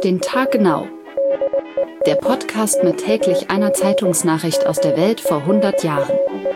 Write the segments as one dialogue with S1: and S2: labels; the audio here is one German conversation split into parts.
S1: Auf den Tag genau. Der Podcast mit täglich einer Zeitungsnachricht aus der Welt vor 100 Jahren.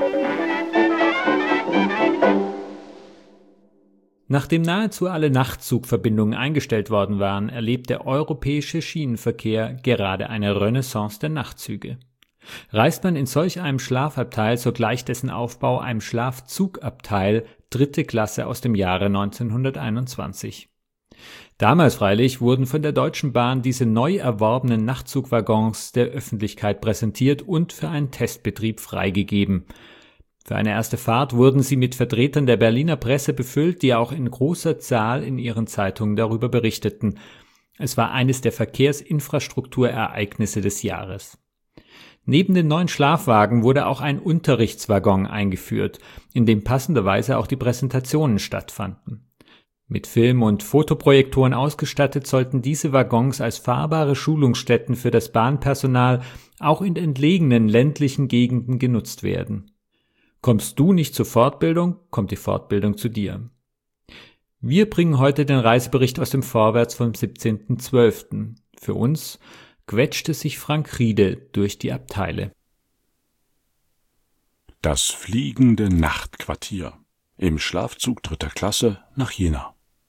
S2: Nachdem nahezu alle Nachtzugverbindungen eingestellt worden waren, erlebt der europäische Schienenverkehr gerade eine Renaissance der Nachtzüge. Reist man in solch einem Schlafabteil, so gleicht dessen Aufbau einem Schlafzugabteil 3. Klasse aus dem Jahre 1921. Damals freilich wurden von der Deutschen Bahn diese neu erworbenen Nachtzugwaggons der Öffentlichkeit präsentiert und für einen Testbetrieb freigegeben. Für eine erste Fahrt wurden sie mit Vertretern der Berliner Presse befüllt, die auch in großer Zahl in ihren Zeitungen darüber berichteten. Es war eines der Verkehrsinfrastrukturereignisse des Jahres. Neben den neuen Schlafwagen wurde auch ein Unterrichtswaggon eingeführt, in dem passenderweise auch die Präsentationen stattfanden. Mit Film- und Fotoprojektoren ausgestattet sollten diese Waggons als fahrbare Schulungsstätten für das Bahnpersonal auch in entlegenen ländlichen Gegenden genutzt werden. Kommst du nicht zur Fortbildung, kommt die Fortbildung zu dir. Wir bringen heute den Reisebericht aus dem Vorwärts vom 17.12. Für uns quetschte sich Frank Riede durch die Abteile.
S3: Das fliegende Nachtquartier im Schlafzug 3. Klasse nach Jena.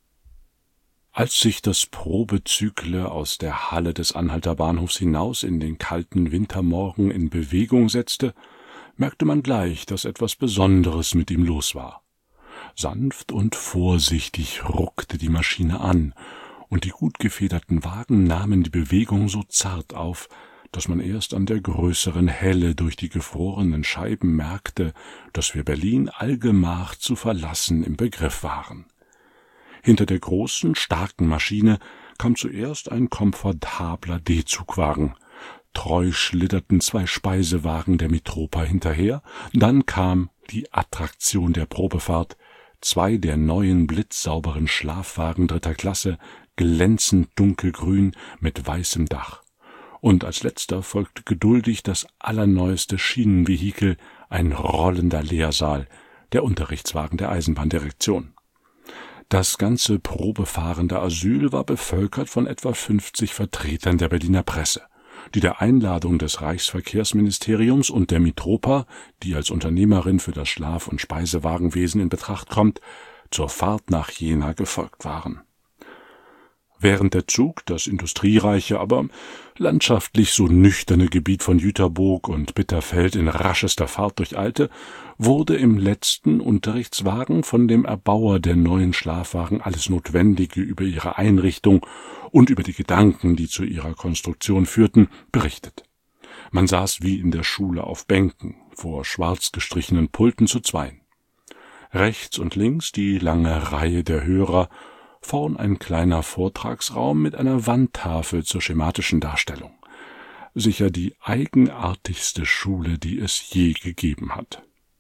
S3: Als sich das Probezügle aus der Halle des Anhalter Bahnhofs hinaus in den kalten Wintermorgen in Bewegung setzte, merkte man gleich, dass etwas Besonderes mit ihm los war. Sanft und vorsichtig ruckte die Maschine an, und die gut gefederten Wagen nahmen die Bewegung so zart auf, dass man erst an der größeren Helle durch die gefrorenen Scheiben merkte, dass wir Berlin allgemach zu verlassen im Begriff waren. Hinter der großen, starken Maschine kam zuerst ein komfortabler D-Zugwagen. Treu schlitterten 2 Speisewagen der Mitropa hinterher, dann kam die Attraktion der Probefahrt, 2 der neuen blitzsauberen Schlafwagen 3. Klasse, glänzend dunkelgrün mit weißem Dach. Und als letzter folgte geduldig das allerneueste Schienenvehikel, ein rollender Lehrsaal, der Unterrichtswagen der Eisenbahndirektion. Das ganze probefahrende Asyl war bevölkert von etwa 50 Vertretern der Berliner Presse, die der Einladung des Reichsverkehrsministeriums und der Mitropa, die als Unternehmerin für das Schlaf- und Speisewagenwesen in Betracht kommt, zur Fahrt nach Jena gefolgt waren. Während der Zug das industriereiche, aber landschaftlich so nüchterne Gebiet von Jüterbock und Bitterfeld in raschester Fahrt durcheilte, wurde im letzten Unterrichtswagen von dem Erbauer der neuen Schlafwagen alles Notwendige über ihre Einrichtung und über die Gedanken, die zu ihrer Konstruktion führten, berichtet. Man saß wie in der Schule auf Bänken, vor schwarz gestrichenen Pulten zu zweien. Rechts und links die lange Reihe der Hörer, vorn ein kleiner Vortragsraum mit einer Wandtafel zur schematischen Darstellung. Sicher die eigenartigste Schule, die es je gegeben hat.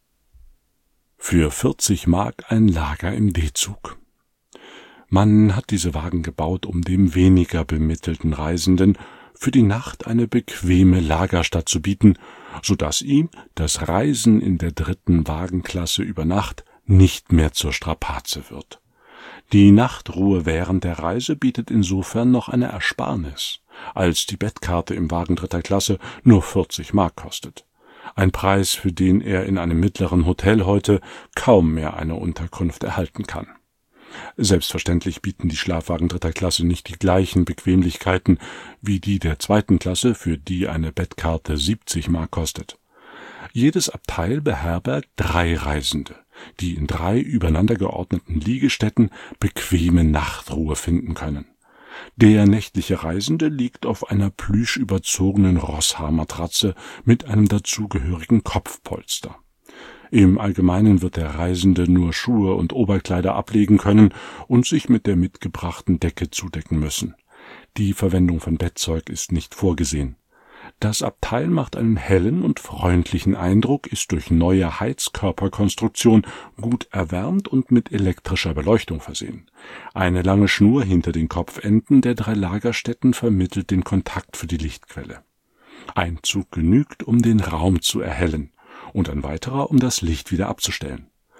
S3: Für 40 Mark ein Lager im D-Zug. Man hat diese Wagen gebaut, um dem weniger bemittelten Reisenden für die Nacht eine bequeme Lagerstatt zu bieten, so dass ihm das Reisen in der 3. Wagenklasse über Nacht nicht mehr zur Strapaze wird. Die Nachtruhe während der Reise bietet insofern noch eine Ersparnis, als die Bettkarte im Wagen 3. Klasse nur 40 Mark kostet. Ein Preis, für den er in einem mittleren Hotel heute kaum mehr eine Unterkunft erhalten kann. Selbstverständlich bieten die Schlafwagen 3. Klasse nicht die gleichen Bequemlichkeiten wie die der 2. Klasse, für die eine Bettkarte 70 Mark kostet. Jedes Abteil beherbergt 3 Reisende, die in 3 übereinander geordneten Liegestätten bequeme Nachtruhe finden können. Der nächtliche Reisende liegt auf einer plüschüberzogenen Rosshaarmatratze mit einem dazugehörigen Kopfpolster. Im Allgemeinen wird der Reisende nur Schuhe und Oberkleider ablegen können und sich mit der mitgebrachten Decke zudecken müssen. Die Verwendung von Bettzeug ist nicht vorgesehen. Das Abteil macht einen hellen und freundlichen Eindruck, ist durch neue Heizkörperkonstruktion gut erwärmt und mit elektrischer Beleuchtung versehen. Eine lange Schnur hinter den Kopfenden der 3 Lagerstätten vermittelt den Kontakt für die Lichtquelle. Ein Zug genügt, um den Raum zu erhellen, und ein weiterer, um das Licht wieder abzustellen.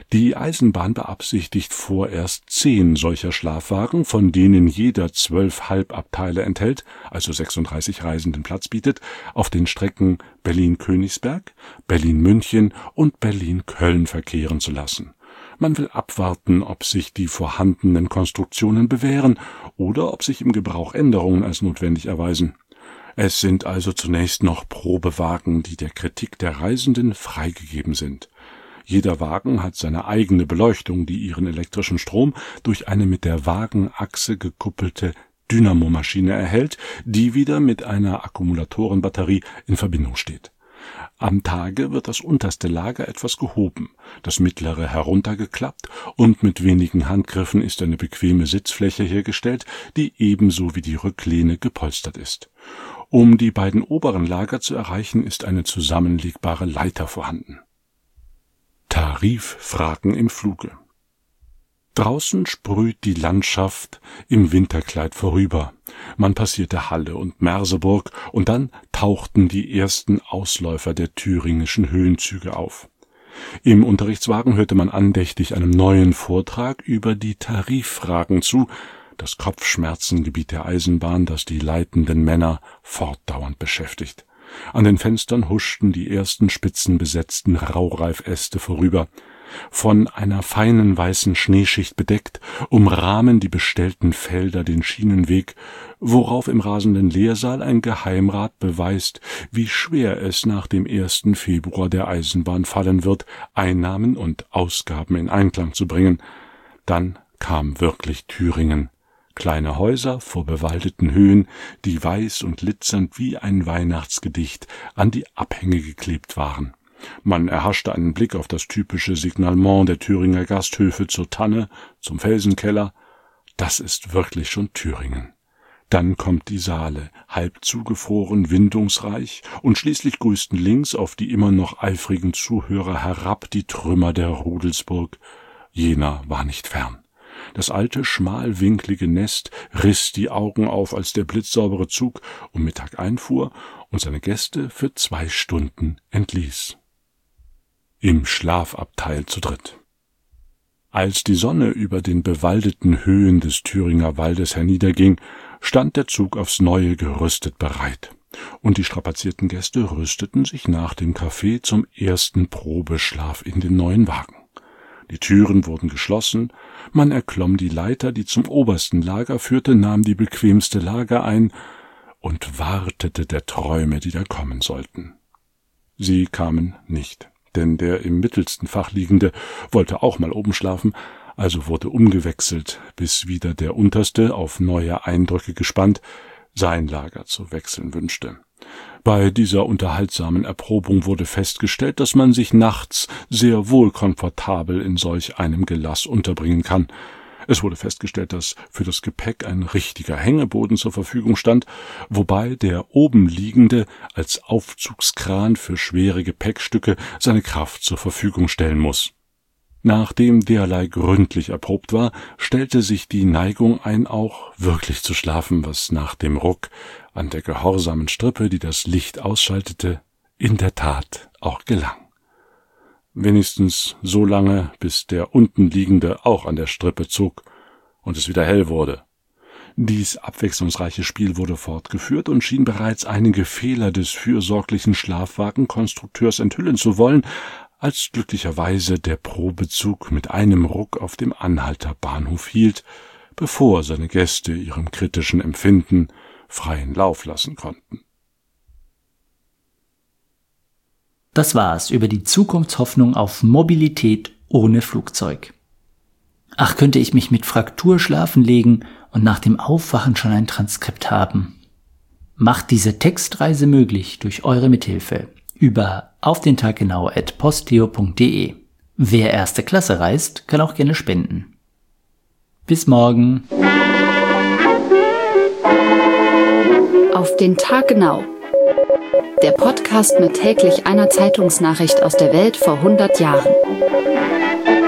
S3: Die Eisenbahn beabsichtigt vorerst 10 solcher Schlafwagen, von denen jeder 12 Halbabteile enthält, also 36 Reisenden Platz bietet, auf den Strecken Berlin-Königsberg, Berlin-München und Berlin-Köln verkehren zu lassen. Man will abwarten, ob sich die vorhandenen Konstruktionen bewähren oder ob sich im Gebrauch Änderungen als notwendig erweisen. Es sind also zunächst noch Probewagen, die der Kritik der Reisenden freigegeben sind. Jeder Wagen hat seine eigene Beleuchtung, die ihren elektrischen Strom durch eine mit der Wagenachse gekuppelte Dynamomaschine erhält, die wieder mit einer Akkumulatorenbatterie in Verbindung steht. Am Tage wird das unterste Lager etwas gehoben, das mittlere heruntergeklappt und mit wenigen Handgriffen ist eine bequeme Sitzfläche hergestellt, die ebenso wie die Rücklehne gepolstert ist. Um die beiden oberen Lager zu erreichen, ist eine zusammenlegbare Leiter vorhanden. Tariffragen im Fluge. Draußen sprüht die Landschaft im Winterkleid vorüber. Man passierte Halle und Merseburg und dann tauchten die ersten Ausläufer der thüringischen Höhenzüge auf. Im Unterrichtswagen hörte man andächtig einem neuen Vortrag über die Tariffragen zu, das Kopfschmerzengebiet der Eisenbahn, das die leitenden Männer fortdauernd beschäftigt. An den Fenstern huschten die ersten spitzenbesetzten Raureifäste vorüber. Von einer feinen weißen Schneeschicht bedeckt, umrahmen die bestellten Felder den Schienenweg, worauf im rasenden Lehrsaal ein Geheimrat beweist, wie schwer es nach dem 1. Februar der Eisenbahn fallen wird, Einnahmen und Ausgaben in Einklang zu bringen. Dann kam wirklich Thüringen. Kleine Häuser vor bewaldeten Höhen, die weiß und glitzernd wie ein Weihnachtsgedicht an die Abhänge geklebt waren. Man erhaschte einen Blick auf das typische Signalement der Thüringer Gasthöfe zur Tanne, zum Felsenkeller. Das ist wirklich schon Thüringen. Dann kommt die Saale, halb zugefroren, windungsreich, und schließlich grüßten links auf die immer noch eifrigen Zuhörer herab die Trümmer der Rudelsburg. Jena war nicht fern. Das alte, schmalwinklige Nest riss die Augen auf, als der blitzsaubere Zug um Mittag einfuhr und seine Gäste für 2 Stunden entließ. Im Schlafabteil zu dritt. Als die Sonne über den bewaldeten Höhen des Thüringer Waldes herniederging, stand der Zug aufs Neue gerüstet bereit, und die strapazierten Gäste rüsteten sich nach dem Kaffee zum ersten Probeschlaf in den neuen Wagen. Die Türen wurden geschlossen, man erklomm die Leiter, die zum obersten Lager führte, nahm die bequemste Lage ein und wartete der Träume, die da kommen sollten. Sie kamen nicht, denn der im mittelsten Fach liegende wollte auch mal oben schlafen, also wurde umgewechselt, bis wieder der Unterste, auf neue Eindrücke gespannt, sein Lager zu wechseln wünschte. Bei dieser unterhaltsamen Erprobung wurde festgestellt, dass man sich nachts sehr wohl komfortabel in solch einem Gelass unterbringen kann. Es wurde festgestellt, dass für das Gepäck ein richtiger Hängeboden zur Verfügung stand, wobei der oben liegende als Aufzugskran für schwere Gepäckstücke seine Kraft zur Verfügung stellen muss. Nachdem derlei gründlich erprobt war, stellte sich die Neigung ein, auch wirklich zu schlafen, was nach dem Ruck an der gehorsamen Strippe, die das Licht ausschaltete, in der Tat auch gelang. Wenigstens so lange, bis der unten liegende auch an der Strippe zog und es wieder hell wurde. Dies abwechslungsreiche Spiel wurde fortgeführt und schien bereits einige Fehler des fürsorglichen Schlafwagenkonstrukteurs enthüllen zu wollen, als glücklicherweise der Probezug mit einem Ruck auf dem Anhalter Bahnhof hielt, bevor seine Gäste ihrem kritischen Empfinden freien Lauf lassen konnten.
S4: Das war's über die Zukunftshoffnung auf Mobilität ohne Flugzeug. Ach, könnte ich mich mit Fraktur schlafen legen und nach dem Aufwachen schon ein Transkript haben. Macht diese Textreise möglich durch eure Mithilfe über aufdentaggenau@posteo.de. Wer erste Klasse reist, kann auch gerne spenden. Bis morgen.
S1: Auf den Tag genau. Der Podcast mit täglich einer Zeitungsnachricht aus der Welt vor 100 Jahren.